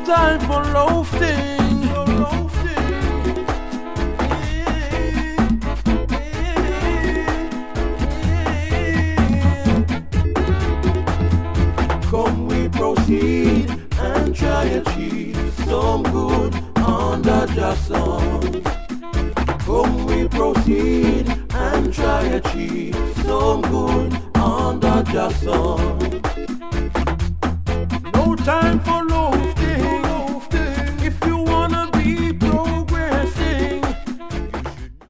time for loafing. Come we proceed and try achieve some good under the sun. Come we proceed and try achieve some good under the sun. No time for